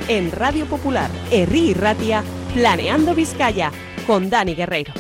En Radio Popular, Herri y Ratia, Planeando Vizcaya, con Dani Guerreiro.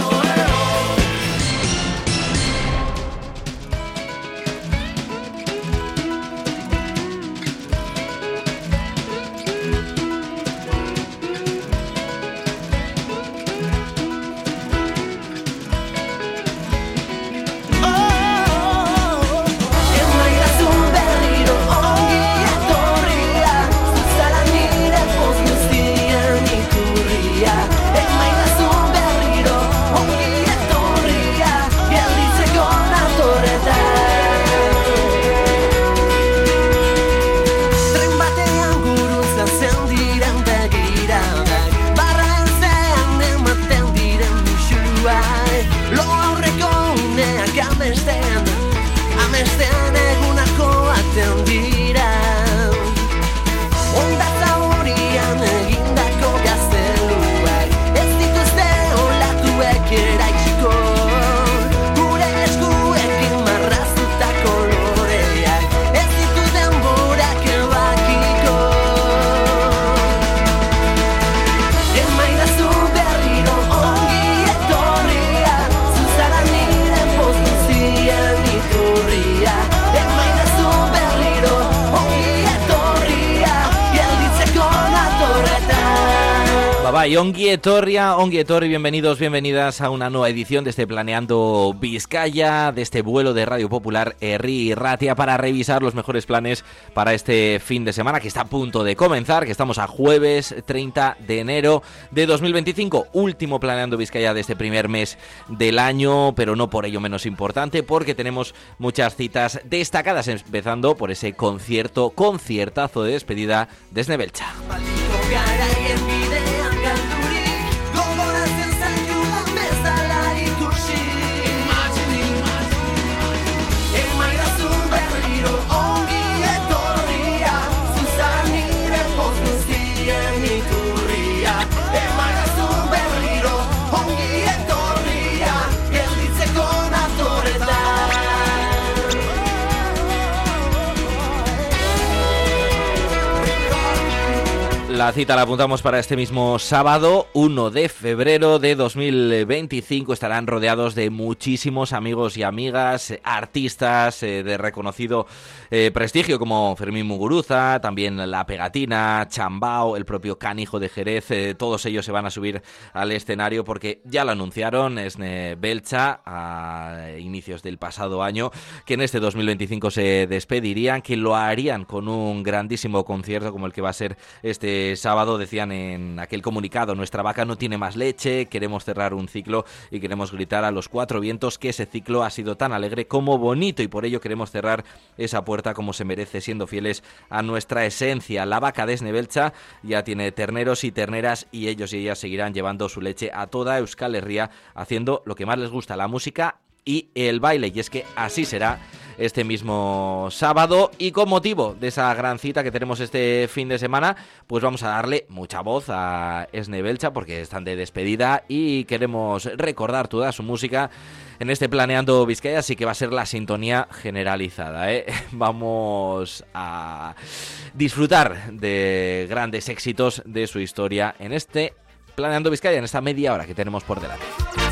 Ongi etorri, bienvenidas a una nueva edición de este Planeando Vizcaya, de este vuelo de Radio Popular Herri y Ratia para revisar los mejores planes para este fin de semana que está a punto de comenzar, que estamos a jueves 30 de enero de 2025, último Planeando Vizcaya de este primer mes del año, pero no por ello menos importante, porque tenemos muchas citas destacadas, empezando por ese conciertazo de despedida de Esne Beltza. La cita la apuntamos para este mismo sábado, 1 de febrero de 2025. Estarán rodeados de muchísimos amigos y amigas, artistas de reconocido prestigio como Fermín Muguruza, también La Pegatina, Chambao, el propio Canijo de Jerez. Todos ellos se van a subir al escenario porque ya lo anunciaron Esne Beltza a inicios del pasado año, que en este 2025 se despedirían, que lo harían con un grandísimo concierto como el que va a ser este sábado. Decían en aquel comunicado: nuestra vaca no tiene más leche, queremos cerrar un ciclo y queremos gritar a los cuatro vientos que ese ciclo ha sido tan alegre como bonito, y por ello queremos cerrar esa puerta como se merece, siendo fieles a nuestra esencia. La vaca de Esne Beltza ya tiene terneros y terneras, y ellos y ellas seguirán llevando su leche a toda Euskal Herria, haciendo lo que más les gusta, la música y el baile, y es que así será este mismo sábado. Y con motivo de esa gran cita que tenemos este fin de semana, pues vamos a darle mucha voz a Esne Beltza porque están de despedida y queremos recordar toda su música en este Planeando Vizcaya, así que va a ser la sintonía generalizada, Vamos a disfrutar de grandes éxitos de su historia en este Planeando Vizcaya, en esta media hora que tenemos por delante.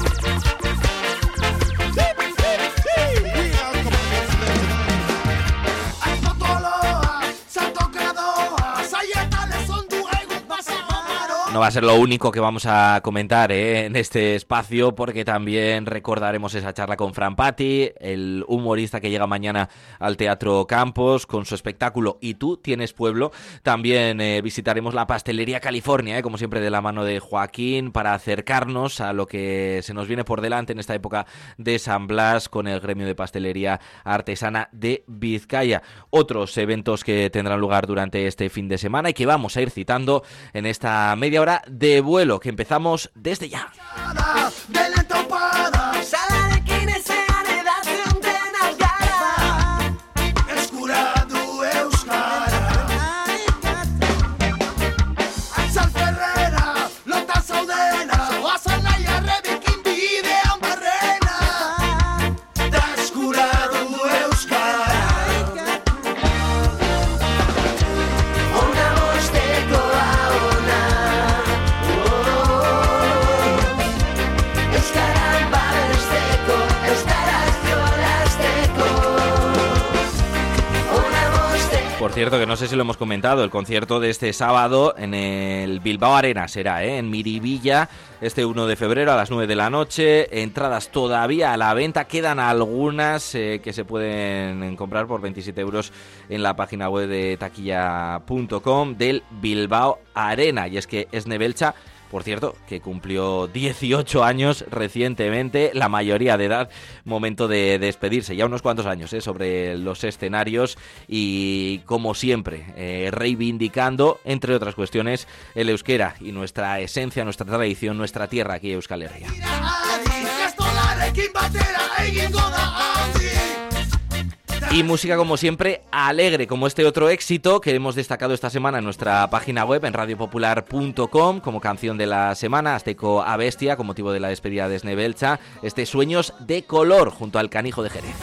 No va a ser lo único que vamos a comentar en este espacio, porque también recordaremos esa charla con Fran Patti, el humorista que llega mañana al Teatro Campos con su espectáculo Y tú tienes pueblo. También visitaremos la Pastelería California, como siempre de la mano de Joaquín, para acercarnos a lo que se nos viene por delante en esta época de San Blas con el gremio de pastelería artesana de Vizcaya. Otros eventos que tendrán lugar durante este fin de semana y que vamos a ir citando en esta media hora de vuelo que empezamos desde ya. cierto, que no sé si lo hemos comentado, el concierto de este sábado en el Bilbao Arena será, en Miribilla, este 1 de febrero a las 9 de la noche. Entradas todavía a la venta, quedan algunas que se pueden comprar por 27 euros en la página web de taquilla.com del Bilbao Arena. Y es que Esne Beltza, por cierto, que cumplió 18 años recientemente, la mayoría de edad, momento de despedirse, ya unos cuantos años sobre los escenarios y, como siempre, reivindicando, entre otras cuestiones, el euskera y nuestra esencia, nuestra tradición, nuestra tierra aquí, Euskal Herria. Y música, como siempre, alegre, como este otro éxito que hemos destacado esta semana en nuestra página web, en radiopopular.com, como canción de la semana, Azteco a Bestia, con motivo de la despedida de Esne Beltza, este Sueños de Color, junto al Canijo de Jerez.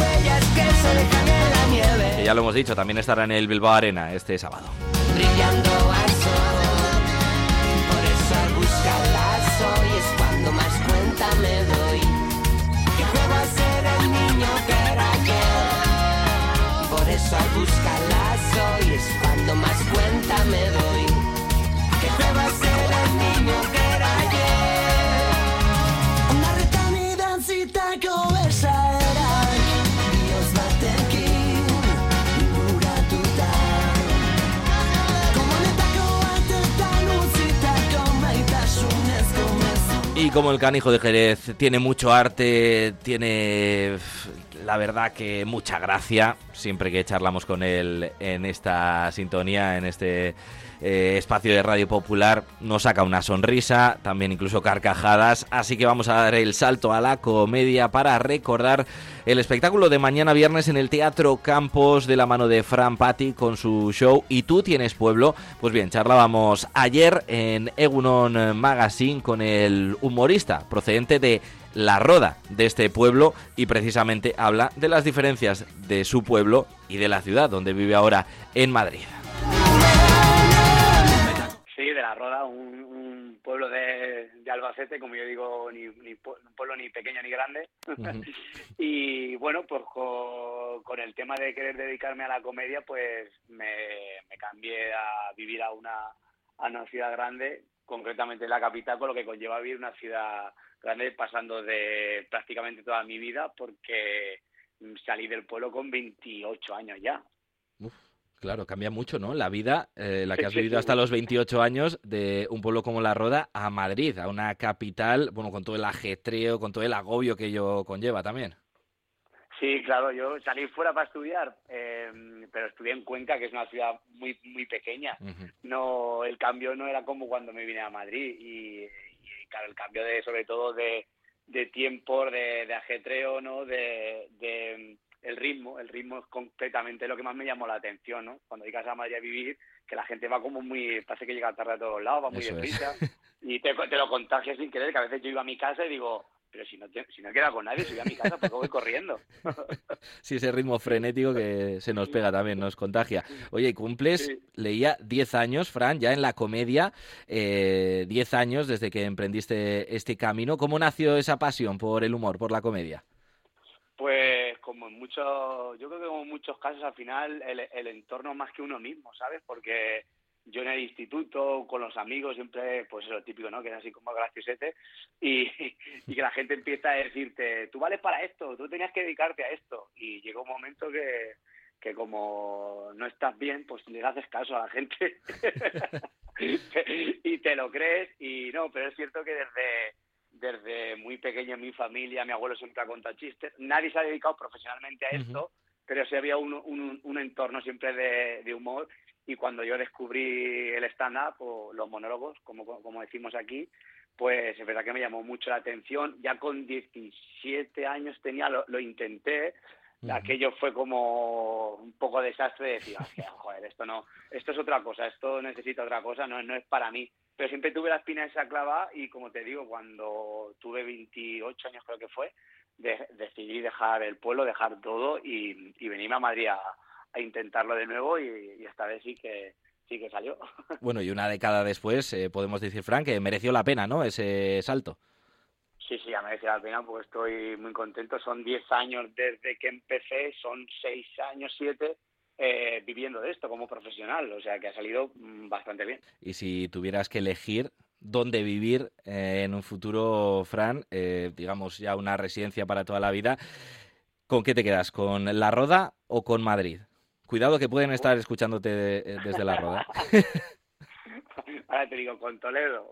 Que ya lo hemos dicho, también estará en el Bilbao Arena este sábado. Brillando al sol, por eso al buscarlas hoy es cuando más cuenta me doy, que juego a ser el niño que era ayer. Por eso al buscarlas hoy es cuando más cuenta me doy, que juego a ser el niño que era ayer. Una retanidancita cobesa era, Dios batekin, inguratuta. Y como el Canijo de Jerez tiene mucho arte, tiene, la verdad, que mucha gracia, siempre que charlamos con él en esta sintonía, en este espacio de Radio Popular, nos saca una sonrisa, también incluso carcajadas, así que vamos a dar el salto a la comedia para recordar el espectáculo de mañana viernes en el Teatro Campos, de la mano de Fran Patti con su show ¿Y tú tienes pueblo? Pues bien, charlábamos ayer en Egunon Magazine con el humorista procedente de La Roda, de este pueblo, y precisamente habla de las diferencias de su pueblo y de la ciudad donde vive ahora, en Madrid. Sí, de La Roda, un pueblo de Albacete, como yo digo, un pueblo ni pequeño ni grande. Uh-huh. Y bueno, pues con el tema de querer dedicarme a la comedia, pues me cambié a vivir a una ciudad grande, concretamente la capital, con lo que conlleva vivir una ciudad grande, pasando de prácticamente toda mi vida, porque salí del pueblo con 28 años ya. Uf. Claro, cambia mucho, ¿no? La vida, la que has vivido hasta los 28 años, de un pueblo como La Roda a Madrid, a una capital, bueno, con todo el ajetreo, con todo el agobio que ello conlleva también. Sí, claro, yo salí fuera para estudiar, pero estudié en Cuenca, que es una ciudad muy muy pequeña. Uh-huh. No, el cambio no era como cuando me vine a Madrid y claro, el cambio sobre todo de tiempo, de ajetreo, ¿no? El ritmo es completamente lo que más me llamó la atención, ¿no? Cuando llegas a Madrid a vivir, que la gente va como parece que llega tarde a todos lados, va muy deprisa, y te lo contagias sin querer, que a veces yo iba a mi casa y digo, pero si no he quedado con nadie, si voy a mi casa, ¿por qué voy corriendo? Sí, ese ritmo frenético que se nos pega también, nos contagia. Oye, cumples, sí, leía 10 años, Fran, ya en la comedia, 10 años desde que emprendiste este camino. ¿Cómo nació esa pasión por el humor, por la comedia? Pues yo creo que como en muchos casos, al final el entorno más que uno mismo, ¿sabes? Porque yo en el instituto, con los amigos, siempre, pues es lo típico, ¿no? Que es así como graciosete, y que la gente empieza a decirte, tú vales para esto, tú tenías que dedicarte a esto. Y llega un momento que como no estás bien, pues le haces caso a la gente y te lo crees. Y no, pero es cierto que desde muy pequeño en mi familia, mi abuelo siempre ha contado chistes. Nadie se ha dedicado profesionalmente a esto, pero sí había un entorno siempre de humor. Y cuando yo descubrí el stand-up o los monólogos, como decimos aquí, pues es verdad que me llamó mucho la atención. Ya con 17 años lo intenté. Aquello fue como un poco desastre, decir, joder, esto es otra cosa, esto necesita otra cosa, no es para mí. Pero siempre tuve la espina esa clavada y, como te digo, cuando tuve 28 años creo que fue, decidí dejar el pueblo, dejar todo y venirme a Madrid a intentarlo de nuevo y esta vez sí que salió. Bueno, y una década después podemos decir, Fran, que mereció la pena, ¿no?, ese salto. Sí, ha merecido la pena porque estoy muy contento. Son 10 años desde que empecé, son 6 años, 7 viviendo de esto como profesional, o sea que ha salido bastante bien. Y si tuvieras que elegir dónde vivir en un futuro, Fran, digamos ya una residencia para toda la vida, ¿con qué te quedas? ¿Con La Roda o con Madrid? Cuidado que pueden estar escuchándote desde La Roda. Ahora te digo, con Toledo.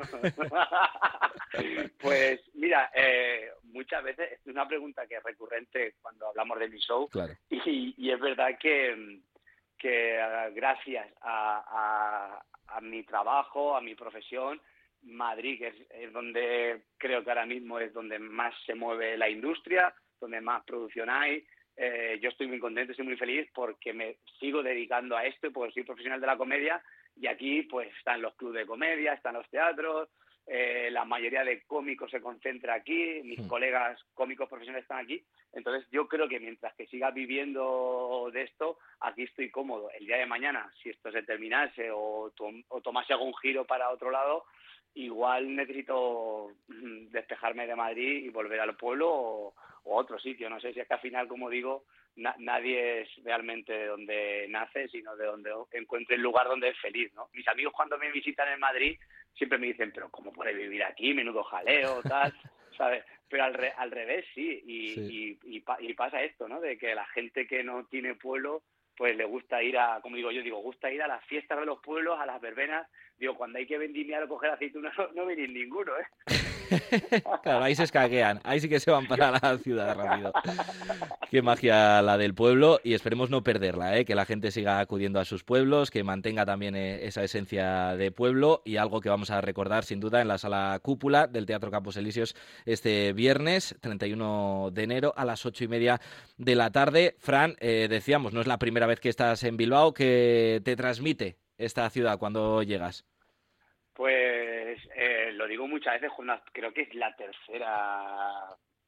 Pues mira, muchas veces es una pregunta que es recurrente cuando hablamos de mi show. Claro. Y es verdad que gracias a mi trabajo, a mi profesión, Madrid, que es donde creo que ahora mismo es donde más se mueve la industria, donde más producción hay. Yo estoy muy contento, estoy muy feliz porque me sigo dedicando a esto, porque soy profesional de la comedia y aquí pues están los clubes de comedia, están los teatros, la mayoría de cómicos se concentra aquí, mis colegas cómicos profesionales están aquí, entonces yo creo que mientras que siga viviendo de esto, aquí estoy cómodo. El día de mañana, si esto se terminase o tomase algún giro para otro lado, igual necesito despejarme de Madrid y volver al pueblo o a otro sitio. No sé si es que al final, como digo, nadie es realmente de donde nace, sino de donde encuentre el lugar donde es feliz, ¿no? Mis amigos cuando me visitan en Madrid siempre me dicen, pero ¿cómo puedes vivir aquí? Menudo jaleo, tal, ¿sabes? Pero al revés sí. Y pasa esto, ¿no? De que la gente que no tiene pueblo pues le gusta ir como digo yo, gusta ir a las fiestas de los pueblos, a las verbenas. Digo, cuando hay que vendimiar o coger aceitunas, no venís ninguno, ¿eh? Claro, ahí se escaquean, ahí sí que se van para la ciudad rápido. Qué magia la del pueblo, y esperemos no perderla, ¿eh? Que la gente siga acudiendo a sus pueblos, que mantenga también esa esencia de pueblo, y algo que vamos a recordar sin duda en la sala Cúpula del Teatro Campos Elíseos este viernes 31 de enero a las 8:30 de la tarde. Fran, decíamos, no es la primera vez que estás en Bilbao. ¿Qué te transmite esta ciudad cuando llegas? Pues lo digo muchas veces, creo que es la tercera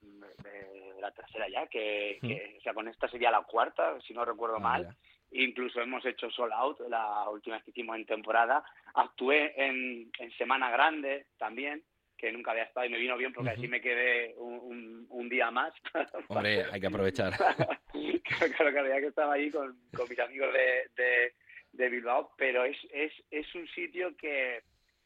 ya, o sea, con esta sería la cuarta, si no recuerdo mal. Mira. Incluso hemos hecho sold out, la última vez que hicimos en temporada. Actué en Semana Grande también, que nunca había estado y me vino bien porque así me quedé un día más. Hombre, hay que aprovechar. Claro, ya que estaba ahí con mis amigos de Bilbao, pero es un sitio que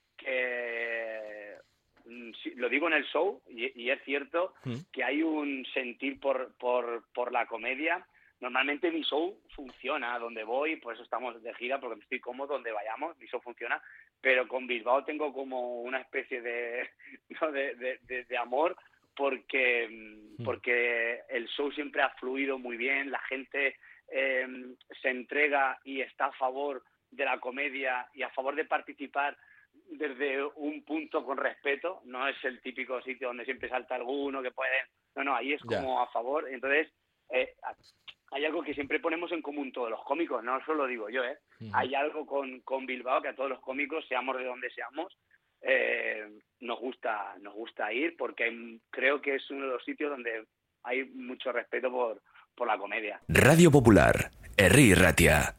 lo digo en el show y es cierto que hay un sentir por la comedia. Normalmente mi show funciona donde voy, por eso estamos de gira, porque estoy cómodo donde vayamos, mi show funciona, pero con Bilbao tengo como una especie de amor porque el show siempre ha fluido muy bien, la gente se entrega y está a favor de la comedia y a favor de participar desde un punto con respeto. No es el típico sitio donde siempre salta alguno que pueden, no, ahí es como a favor. Entonces hay algo que siempre ponemos en común todos los cómicos, no solo digo yo, hay algo con Bilbao que a todos los cómicos, seamos de donde seamos, nos gusta ir, porque creo que es uno de los sitios donde hay mucho respeto por la comedia. Radio Popular, Herri Ratia.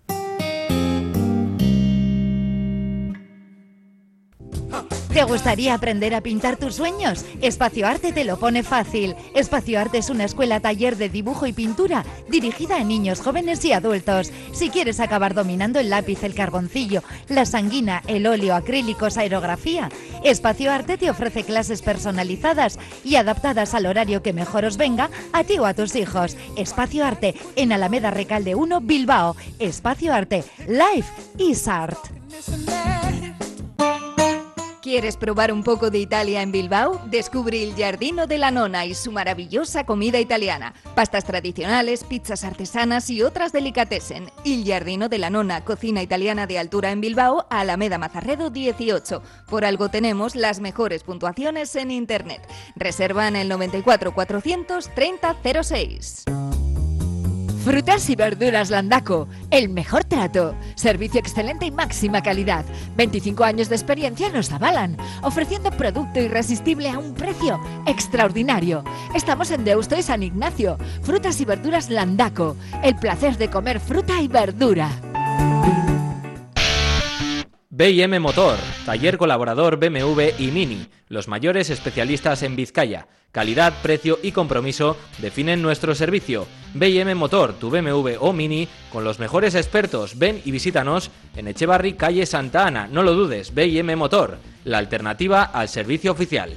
¿Te gustaría aprender a pintar tus sueños? Espacio Arte te lo pone fácil. Espacio Arte es una escuela-taller de dibujo y pintura dirigida a niños, jóvenes y adultos. Si quieres acabar dominando el lápiz, el carboncillo, la sanguina, el óleo, acrílicos, aerografía, Espacio Arte te ofrece clases personalizadas y adaptadas al horario que mejor os venga a ti o a tus hijos. Espacio Arte, en Alameda Recalde 1, Bilbao. Espacio Arte, Life is Art. ¿Quieres probar un poco de Italia en Bilbao? Descubre il Giardino della Nonna y su maravillosa comida italiana. Pastas tradicionales, pizzas artesanas y otras delicatessen. Il Giardino della Nonna, cocina italiana de altura en Bilbao, Alameda Mazarredo 18. Por algo tenemos las mejores puntuaciones en internet. Reserva en el 94 430 06. Frutas y verduras Landaco, el mejor trato, servicio excelente y máxima calidad. 25 años de experiencia nos avalan, ofreciendo producto irresistible a un precio extraordinario. Estamos en Deusto y San Ignacio. Frutas y verduras Landaco, el placer de comer fruta y verdura. B&M Motor, taller colaborador BMW y Mini, los mayores especialistas en Vizcaya. Calidad, precio y compromiso definen nuestro servicio. B&M Motor, tu BMW o Mini, con los mejores expertos. Ven y visítanos en Echevarri, calle Santa Ana. No lo dudes, B&M Motor, la alternativa al servicio oficial.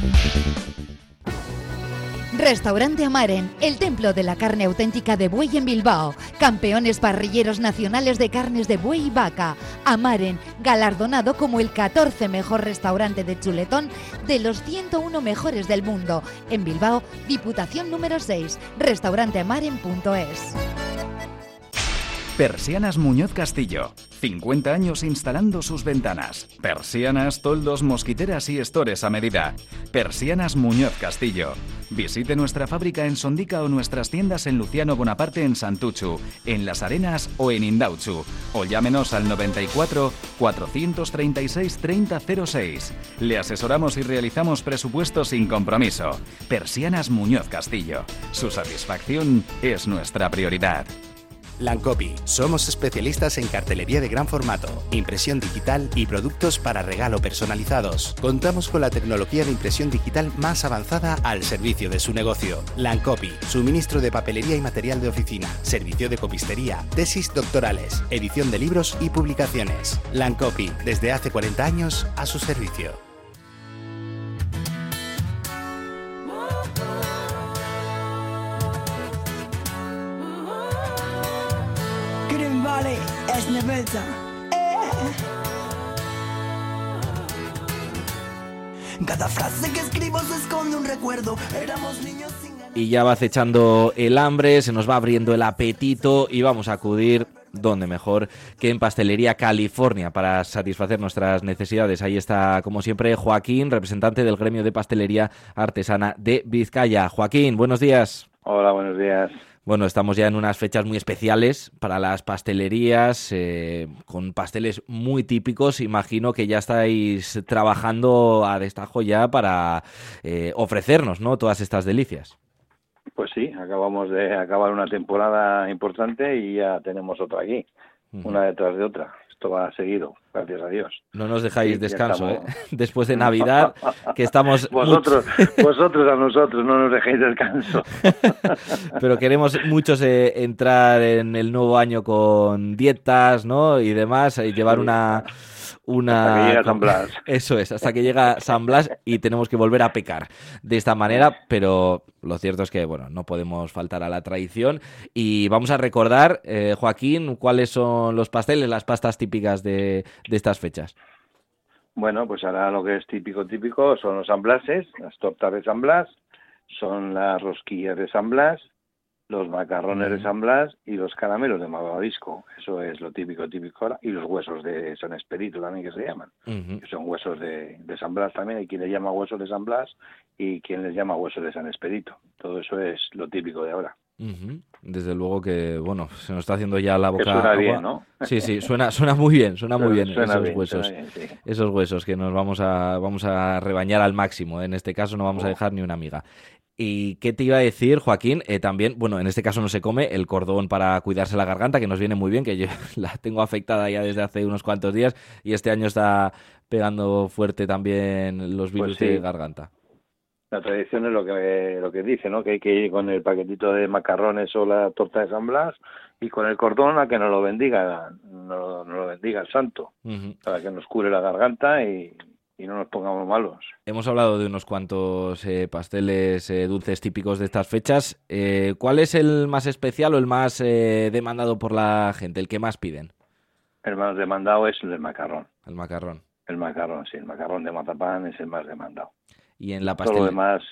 Restaurante Amaren, el templo de la carne auténtica de buey en Bilbao. Campeones parrilleros nacionales de carnes de buey y vaca. Amaren, galardonado como el 14 mejor restaurante de chuletón de los 101 mejores del mundo. En Bilbao, Diputación número 6, restauranteamaren.es. Persianas Muñoz Castillo. 50 años instalando sus ventanas. Persianas, toldos, mosquiteras y estores a medida. Persianas Muñoz Castillo. Visite nuestra fábrica en Sondica o nuestras tiendas en Luciano Bonaparte en Santuchu, en Las Arenas o en Indautxu. O llámenos al 94 436 3006. Le asesoramos y realizamos presupuestos sin compromiso. Persianas Muñoz Castillo. Su satisfacción es nuestra prioridad. Lancopy. Somos especialistas en cartelería de gran formato, impresión digital y productos para regalo personalizados. Contamos con la tecnología de impresión digital más avanzada al servicio de su negocio. Lancopy. Suministro de papelería y material de oficina, servicio de copistería, tesis doctorales, edición de libros y publicaciones. Lancopy. Desde hace 40 años a su servicio. Vale, es nebelza. Cada frase que escribo se esconde un recuerdo. Éramos niños sin ganas. Y ya va acechando el hambre, se nos va abriendo el apetito y vamos a acudir, ¿dónde mejor que en Pastelería California para satisfacer nuestras necesidades? Ahí está, como siempre, Joaquín, representante del gremio de pastelería artesana de Vizcaya. Joaquín, buenos días. Hola, buenos días. Bueno, estamos ya en unas fechas muy especiales para las pastelerías, con pasteles muy típicos. Imagino que ya estáis trabajando a destajo ya para ofrecernos, ¿no?, todas estas delicias. Pues sí, acabamos de acabar una temporada importante y ya tenemos otra aquí, una detrás de otra. Esto va seguido, gracias a Dios. No nos dejáis descanso, estamos... Después de Navidad, que estamos... Vosotros a nosotros, no nos dejéis descanso. Pero queremos muchos entrar en el nuevo año con dietas, ¿no?, y demás, y llevar una... Hasta que llega San Blas. Eso es, hasta que llega San Blas y tenemos que volver a pecar de esta manera, pero lo cierto es que, bueno, no podemos faltar a la tradición y vamos a recordar, Joaquín, cuáles son los pasteles, las pastas típicas de estas fechas. Bueno, pues ahora lo que es típico son los San Blases, las tortas de San Blas, son las rosquillas de San Blas, los macarrones de San Blas y los caramelos de malvavisco. Eso es lo típico ahora. Y los huesos de San Expedito también, que se llaman. Que son huesos de San Blas también. Hay quien les llama huesos de San Blas y quien les llama huesos de San Expedito. Todo eso es lo típico de ahora. Desde luego que, bueno, se nos está haciendo ya la boca que suena agua. Bien, ¿no? Sí, suena muy bien, suena muy bien esos bien, huesos. Bien, sí. Esos huesos que nos vamos a rebañar al máximo. En este caso no vamos a dejar ni una miga. ¿Y qué te iba a decir, Joaquín? También, bueno, en este caso no se come el cordón para cuidarse la garganta, que nos viene muy bien, que yo la tengo afectada ya desde hace unos cuantos días y este año está pegando fuerte también los virus de garganta. La tradición es lo que dice, ¿no? Que hay que ir con el paquetito de macarrones o la torta de San Blas y con el cordón a que nos lo bendiga, nos lo bendiga el santo, para que nos cure la garganta y no nos pongamos malos. Hemos hablado de unos cuantos pasteles dulces típicos de estas fechas. ¿Cuál es el más especial o el más demandado por la gente, el que más piden? El más demandado es el macarrón. El macarrón. El macarrón, sí. El macarrón de mazapán es el más demandado. Y en la Todo lo demás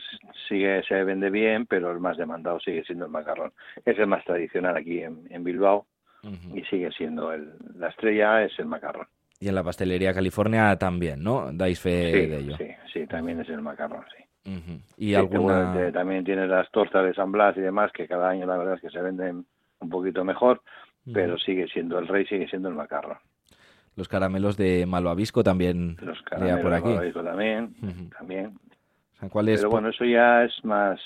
se vende bien, pero el más demandado sigue siendo el macarrón. Es el más tradicional aquí en Bilbao y sigue siendo la estrella es el macarrón. Y en la Pastelería California también, ¿no? Dais fe de ello. Sí, también es el macarrón, sí. ¿Y alguna...? También tiene las tortas de San Blas y demás, que cada año la verdad es que se venden un poquito mejor, pero sigue siendo el rey, sigue siendo el macarrón. Los caramelos de malvavisco también. Los caramelos por aquí. de malvavisco también. O sea, ¿cuál es? Pero bueno, eso ya es más...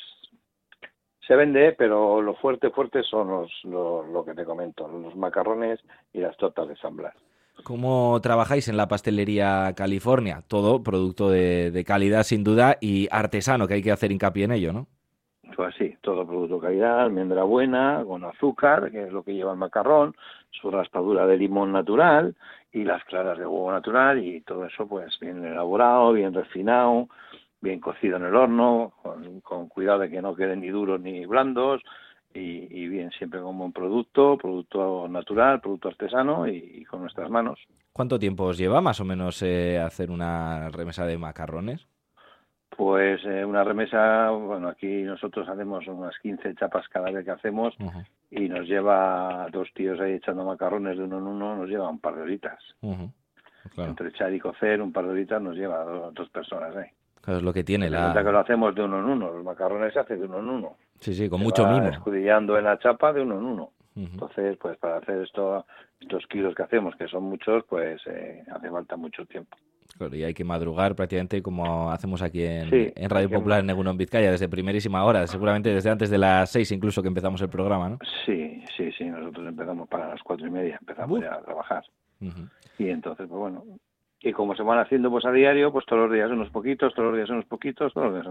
Se vende, pero lo fuerte son lo que te comento, los macarrones y las tortas de San Blas. ¿Cómo trabajáis en la pastelería California? Todo producto de calidad, sin duda, y artesano, que hay que hacer hincapié en ello, ¿no? Pues sí, todo producto de calidad, almendra buena, con azúcar, que es lo que lleva el macarrón, su raspadura de limón natural y las claras de huevo natural, y todo eso pues bien elaborado, bien refinado, bien cocido en el horno, con cuidado de que no queden ni duros ni blandos, y bien, siempre con buen producto natural, producto artesano y con nuestras manos. ¿Cuánto tiempo os lleva más o menos hacer una remesa de macarrones? Pues una remesa, bueno, aquí nosotros hacemos unas 15 chapas cada vez que hacemos, y nos lleva 2 tíos ahí echando macarrones de uno en uno, nos lleva un par de horitas. Claro. Entre echar y cocer, un par de horitas nos lleva 2 personas ahí. Claro, es lo que tiene la... que lo hacemos de uno en uno, los macarrones se hacen de uno en uno. Sí, con mucho mimo. Escudillando en la chapa de uno en uno. Entonces, pues para hacer estos kilos que hacemos, que son muchos, pues hace falta mucho tiempo. Claro, y hay que madrugar prácticamente como hacemos aquí en Radio Popular en Egunon Vizcaya, desde primerísima hora, seguramente desde antes de las 6 incluso que empezamos el programa, ¿no? Sí, nosotros empezamos para las 4:30, empezamos ya a trabajar. Y entonces, pues bueno, y como se van haciendo pues a diario, pues todos los días unos poquitos, todos los días unos poquitos.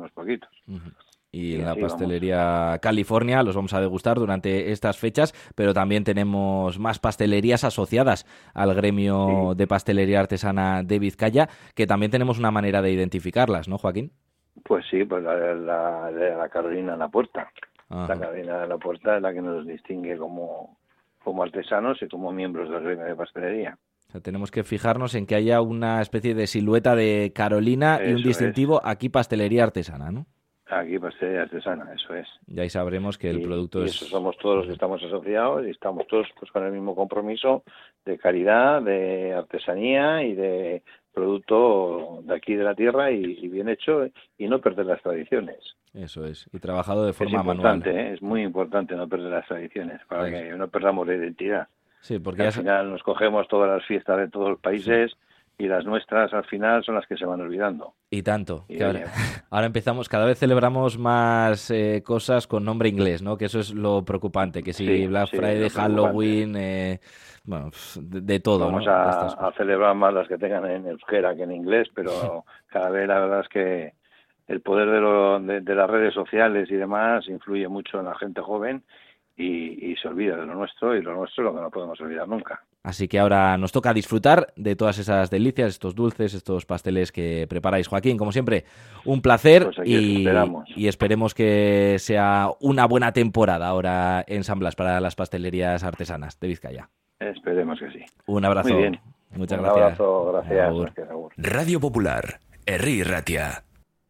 Y en la pastelería California los vamos a degustar durante estas fechas, pero también tenemos más pastelerías asociadas al gremio de pastelería artesana de Vizcaya, que también tenemos una manera de identificarlas, ¿no, Joaquín? Pues sí, pues la Carolina en la puerta. La Carolina en la puerta es la que nos distingue como artesanos y como miembros del gremio de pastelería. O sea, tenemos que fijarnos en que haya una especie de silueta de Carolina y un distintivo aquí pastelería artesana, ¿no? Aquí pastelería artesana, eso es. Y ahí sabremos que el producto es... eso somos todos los que estamos asociados y estamos todos pues con el mismo compromiso de calidad, de artesanía y de producto de aquí de la tierra y bien hecho y no perder las tradiciones. Eso es, y trabajado de forma manual. Es muy importante no perder las tradiciones para que no perdamos la identidad. Sí, porque al final nos cogemos todas las fiestas de todos los países y las nuestras al final son las que se van olvidando. Y tanto. Que ahora empezamos, cada vez celebramos más cosas con nombre inglés, ¿no? Que eso es lo preocupante, que si Black Friday, Halloween, bueno, de todo. Vamos a celebrar más las que tengan en euskera que en inglés, pero cada vez la verdad es que el poder de las redes sociales y demás influye mucho en la gente joven y se olvida de lo nuestro, y lo nuestro es lo que no podemos olvidar nunca. Así que ahora nos toca disfrutar de todas esas delicias, estos dulces, estos pasteles que preparáis. Joaquín, como siempre, un placer, pues y esperemos que sea una buena temporada ahora en San Blas para las pastelerías artesanas de Vizcaya. Esperemos que sí. Un abrazo. Muy bien. Muchas gracias. Un abrazo, gracias. Agur. Radio Popular, Herri Ratia.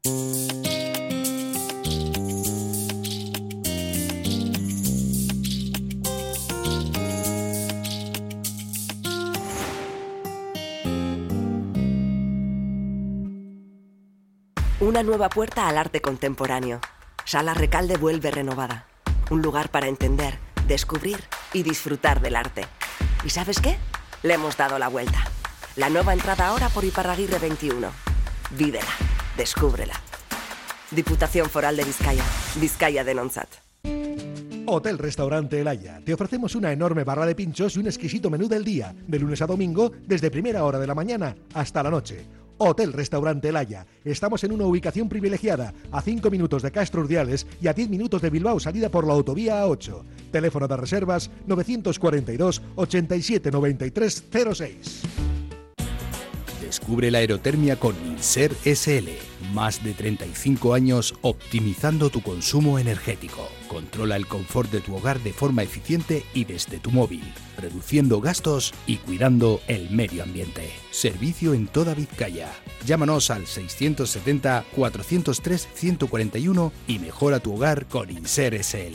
Una nueva puerta al arte contemporáneo. Sala Recalde vuelve renovada. Un lugar para entender, descubrir y disfrutar del arte. ¿Y sabes qué? Le hemos dado la vuelta. La nueva entrada ahora por Iparraguirre 21. Vívela, descúbrela. Diputación Foral de Vizcaya. Vizcaya de Nonsat. Hotel Restaurante El Haya. Te ofrecemos una enorme barra de pinchos y un exquisito menú del día, de lunes a domingo, desde primera hora de la mañana hasta la noche. Hotel Restaurante El Haya. Estamos en una ubicación privilegiada, a 5 minutos de Castro Urdiales y a 10 minutos de Bilbao, salida por la autovía A8. Teléfono de reservas 942 87 93 06. Descubre la aerotermia con Inser SL. Más de 35 años optimizando tu consumo energético. Controla el confort de tu hogar de forma eficiente y desde tu móvil, reduciendo gastos y cuidando el medio ambiente. Servicio en toda Vizcaya. Llámanos al 670 403 141 y mejora tu hogar con Inser SL.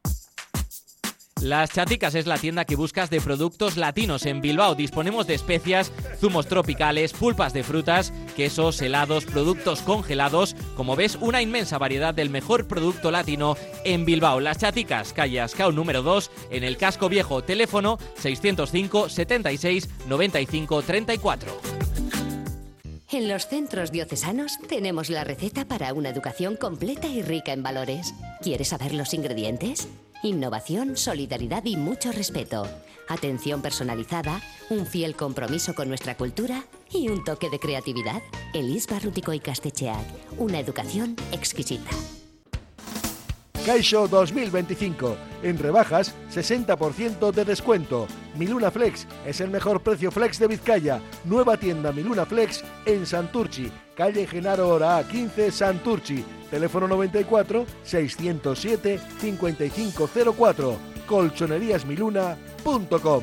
Las Chaticas es la tienda que buscas de productos latinos. En Bilbao disponemos de especias, zumos tropicales, pulpas de frutas, quesos, helados, productos congelados. Como ves, una inmensa variedad del mejor producto latino en Bilbao. Las Chaticas, calle Ascao número 2, en el Casco Viejo. Teléfono 605 76 95 34. En los centros diocesanos tenemos la receta para una educación completa y rica en valores. ¿Quieres saber los ingredientes? Innovación, solidaridad y mucho respeto. Atención personalizada, un fiel compromiso con nuestra cultura y un toque de creatividad. Elis Barrutico y Castecheac. Una educación exquisita. CaixaBank 2025. En rebajas, 60% de descuento. Miluna Flex es el mejor precio flex de Vizcaya. Nueva tienda Miluna Flex en Santurchi. Calle Genaro Oraá 15, Santurchi. Teléfono 94 607 5504. colchoneríasmiluna.com.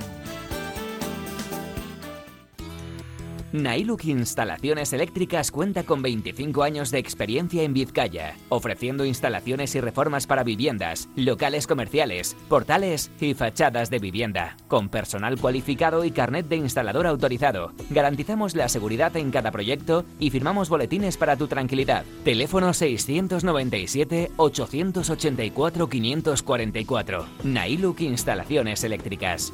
Nailuk Instalaciones Eléctricas cuenta con 25 años de experiencia en Vizcaya, ofreciendo instalaciones y reformas para viviendas, locales comerciales, portales y fachadas de vivienda. Con personal cualificado y carnet de instalador autorizado, garantizamos la seguridad en cada proyecto y firmamos boletines para tu tranquilidad. Teléfono 697 884 544. Nailuk Instalaciones Eléctricas.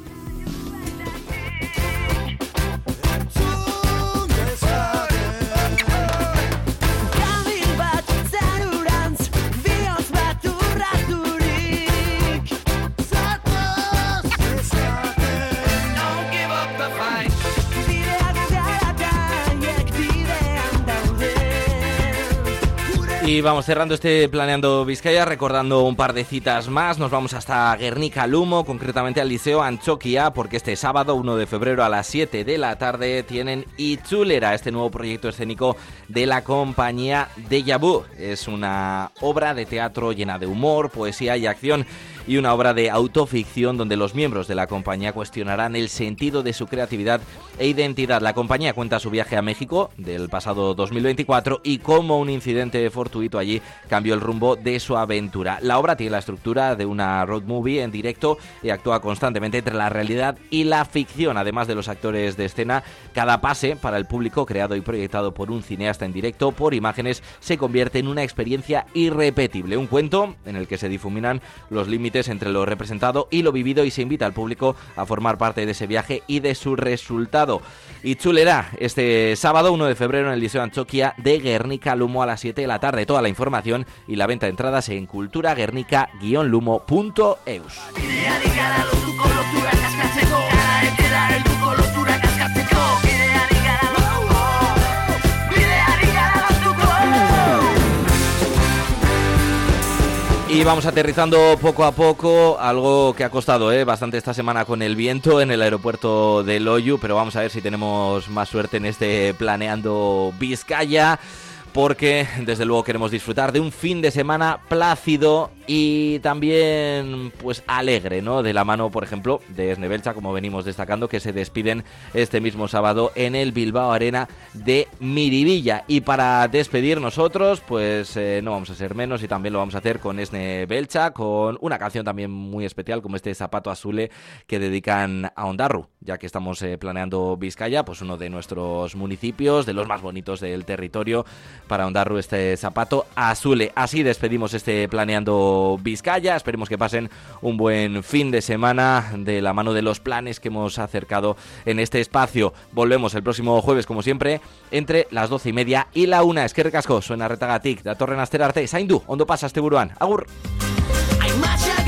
Y vamos cerrando este Planeando Vizcaya, recordando un par de citas más. Nos vamos hasta Guernica Lumo, concretamente al Liceo Antxokia, porque este sábado 1 de febrero a las 7 de la tarde tienen Itzulera, este nuevo proyecto escénico de la compañía Déjà Vu. Es una obra de teatro llena de humor, poesía y acción, y una obra de autoficción donde los miembros de la compañía cuestionarán el sentido de su creatividad e identidad. La compañía cuenta su viaje a México del pasado 2024 y cómo un incidente fortuito allí cambió el rumbo de su aventura. La obra tiene la estructura de una road movie en directo y actúa constantemente entre la realidad y la ficción. Además de los actores de escena, cada pase para el público, creado y proyectado por un cineasta en directo por imágenes, se convierte en una experiencia irrepetible. Un cuento en el que se difuminan los límites entre lo representado y lo vivido, y se invita al público a formar parte de ese viaje y de su resultado. Itzulera, este sábado 1 de febrero en el Liceo Antxokia de Guernica Lumo a las 7 de la tarde. Toda la información y la venta de entradas en culturaguernica-lumo.eus. Y vamos aterrizando poco a poco, algo que ha costado bastante esta semana con el viento en el aeropuerto de Loiu, pero vamos a ver si tenemos más suerte en este Planeando Vizcaya, porque desde luego queremos disfrutar de un fin de semana plácido y también pues alegre, ¿no? De la mano, por ejemplo, de Esne Belcha, como venimos destacando, que se despiden este mismo sábado en el Bilbao Arena de Miribilla. Y para despedir nosotros, pues no vamos a ser menos, y también lo vamos a hacer con Esne Belcha, con una canción también muy especial, como este Zapato Azule, que dedican a Ondarru, ya que estamos planeando Vizcaya, pues uno de nuestros municipios, de los más bonitos del territorio. Para Ondarru, este Zapato Azule. Así despedimos este Planeando Vizcaya. Esperemos que pasen un buen fin de semana de la mano de los planes que hemos acercado en este espacio. Volvemos el próximo jueves, como siempre, entre las 12:30 y la 1. Eskerrik asko, suena retagatik, datorren asterarte, zaindu, ondo pasa este buruan. Agur.